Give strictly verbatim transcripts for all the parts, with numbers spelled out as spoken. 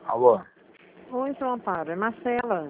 Alô? Oi, seu Amparo, é Marcela.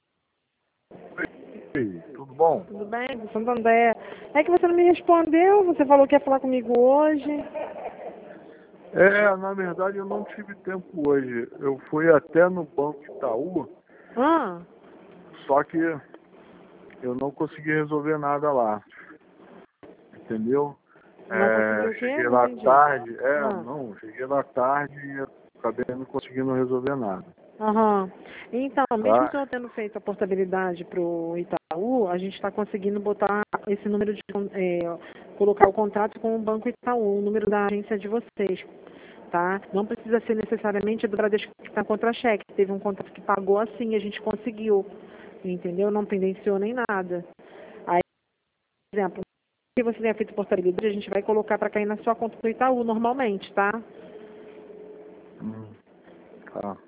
Oi, tudo bom? Tudo bem? Do Santo André. É que você não me respondeu, você falou que ia falar comigo hoje. É, na verdade eu não tive tempo hoje. Eu fui até no Banco Itaú, Ah, só que eu não consegui resolver nada lá. Entendeu? não É, conseguiu o quê? cheguei Não lá entendi. tarde, é, Ah, não, cheguei lá tarde e acabei não conseguindo resolver nada. aham. Então, mesmo o Tá? senhor tendo feito a portabilidade para o Itaú, a gente está conseguindo botar esse número de... é, colocar o contrato com o Banco Itaú, o número da agência de vocês. Tá? Não precisa ser necessariamente do Bradesco que está contra-cheque. Teve um contrato que pagou assim, a gente conseguiu. Entendeu? Não pendenciou nem nada. Aí, por exemplo, se você tenha feito portabilidade, a gente vai colocar para cair na sua conta do Itaú normalmente, tá? Hum, tá.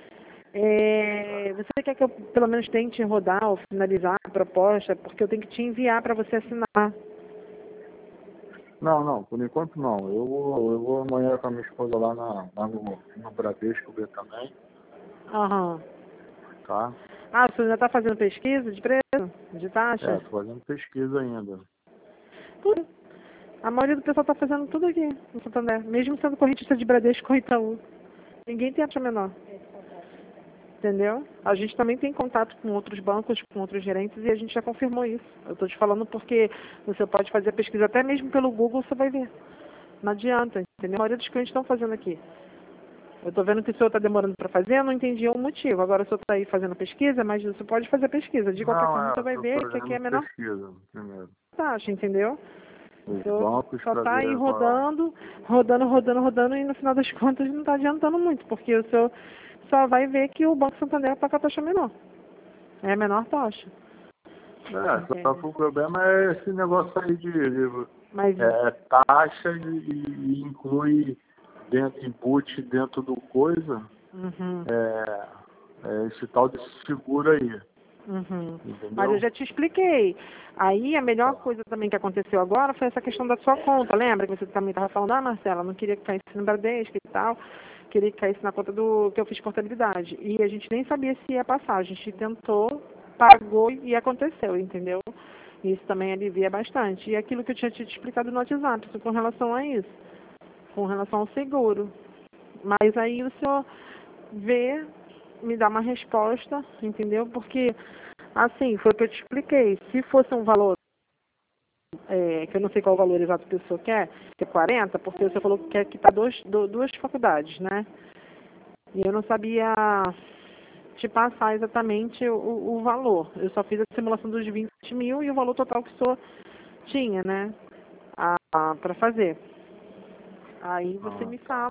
É, você quer que eu pelo menos tente rodar ou finalizar a proposta? Porque eu tenho que te enviar para você assinar. Não, não, por enquanto não. Eu vou, eu vou amanhã com a minha esposa lá, na, lá no, no Bradesco ver também, Aham. tá? Ah, você ainda está fazendo pesquisa de preço? De É, taxa? tô fazendo pesquisa ainda. Tudo. A maioria do pessoal está fazendo tudo aqui no Santander, mesmo sendo correntista de Bradesco ou Itaú. Ninguém tem taxa menor. Entendeu? A gente também tem contato com outros bancos, com outros gerentes, e a gente já confirmou isso. Eu estou te falando porque você pode fazer a pesquisa até mesmo pelo Google, você vai ver. Não adianta, entendeu? A maioria dos clientes estão fazendo aqui. Eu estou vendo que o senhor está demorando para fazer, eu não entendi o motivo. Agora o senhor está aí fazendo pesquisa, mas você pode fazer a pesquisa. De qualquer Não, forma, é, você vai tô ver que aqui é fazendo a menor pesquisa primeiro. taxa, entendeu? O Os senhor bancos só para está aí ver qual. rodando, rodando, rodando, rodando, e no final das contas não está adiantando muito, porque o senhor só vai ver que o Banco Santander está com a taxa menor. É a menor taxa. É, só Entende? que o problema é esse negócio aí de, de Mas, é, taxa e, e inclui dentro input dentro do coisa, uhum, é, é esse tal de seguro aí, uhum. Mas eu entendeu? já te expliquei. Aí a melhor Tá. coisa também que aconteceu agora foi essa questão da sua conta. Lembra que você também estava falando, ah, Marcela, não queria que caísse no Bradesco e tal, queria que caísse na conta do que eu fiz portabilidade. E a gente nem sabia se ia passar. A gente tentou, pagou e aconteceu, entendeu? Isso também alivia bastante. E aquilo que eu tinha te explicado no WhatsApp, com relação a isso, com relação ao seguro. Mas aí o senhor vê, me dá uma resposta, entendeu? Porque, assim, foi o que eu te expliquei. Se fosse um valor, é, que eu não sei qual o valor exato que o senhor quer, que é quarenta, porque o senhor falou que quer quitar dois, du- duas faculdades, né? E eu não sabia te passar exatamente o, o valor. Eu só fiz a simulação dos vinte mil e o valor total que o senhor tinha, né? Para fazer. Aí você Ah, me fala tá.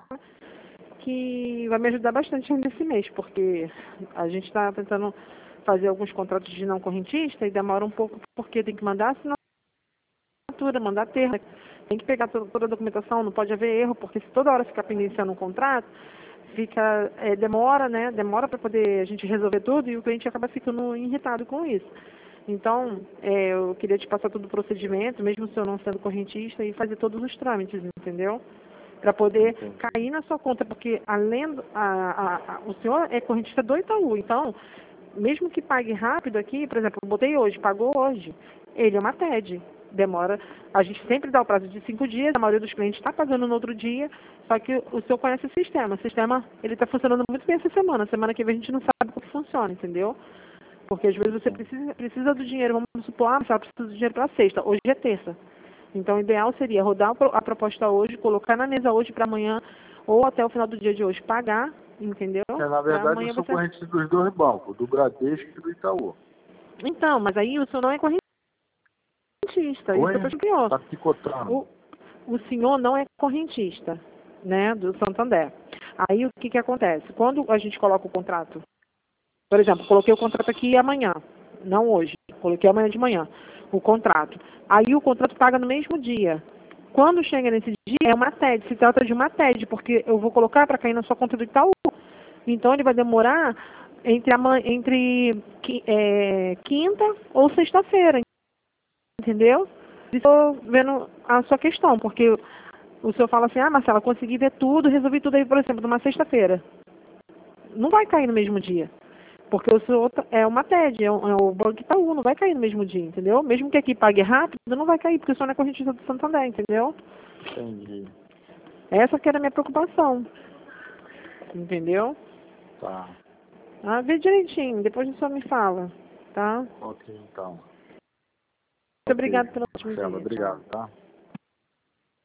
que vai me ajudar bastante ainda esse mês, porque a gente está tentando fazer alguns contratos de não correntista e demora um pouco porque tem que mandar assinatura, mandar termo, tem que pegar toda, toda a documentação, não pode haver erro, porque se toda hora ficar pendenciando um contrato, fica, é, demora, né? Demora para poder a gente resolver tudo e o cliente acaba ficando irritado com isso. Então, é, eu queria te passar todo o procedimento, mesmo se eu não sendo correntista, e fazer todos os trâmites, entendeu? Para poder Entendi. cair na sua conta, porque além do, a, a, a, o senhor é correntista do Itaú, então, mesmo que pague rápido aqui, por exemplo, eu botei hoje, pagou hoje, ele é uma T E D, demora, a gente sempre dá o prazo de cinco dias, a maioria dos clientes está pagando no outro dia, só que o senhor conhece o sistema, o sistema, ele está funcionando muito bem essa semana, semana que vem a gente não sabe como funciona, entendeu? Porque às vezes você Entendi. precisa, precisa do dinheiro, vamos supor, ah, você precisa do dinheiro para sexta, hoje é terça. Então, o ideal seria rodar a proposta hoje, colocar na mesa hoje para amanhã, ou até o final do dia de hoje pagar, entendeu? É, na Para verdade eu amanhã sou você... corrente dos dois bancos, do Bradesco e do Itaú. Então, mas aí o senhor não é correntista, isso é Oi? o pior. Tá picotando. O, o senhor não é correntista, né, do Santander. Aí o que que acontece? Quando a gente coloca o contrato, por exemplo, coloquei o contrato aqui amanhã, não hoje, coloquei amanhã de manhã, o contrato. Aí o contrato paga no mesmo dia. Quando chega nesse dia, é uma T E D, se trata de uma T E D, porque eu vou colocar para cair na sua conta do Itaú. Então ele vai demorar entre, a, ma- entre qui- é, quinta ou sexta-feira, entendeu? Estou vendo a sua questão, porque o senhor fala assim, ah, Marcela, consegui ver tudo, resolvi tudo aí, por exemplo, numa sexta-feira. não vai cair no mesmo dia. Porque o seu é uma T E D, é o, é o Banco Itaú, não vai cair no mesmo dia, entendeu? Mesmo que aqui pague rápido, não vai cair, porque o senhor não é correntista do Santander, entendeu? Entendi. Essa que era a minha preocupação. Entendeu? Tá. Ah, vê direitinho, depois o senhor me fala, tá? Ok, então. Muito obrigada pelo Marcelo, dia. obrigado, tá?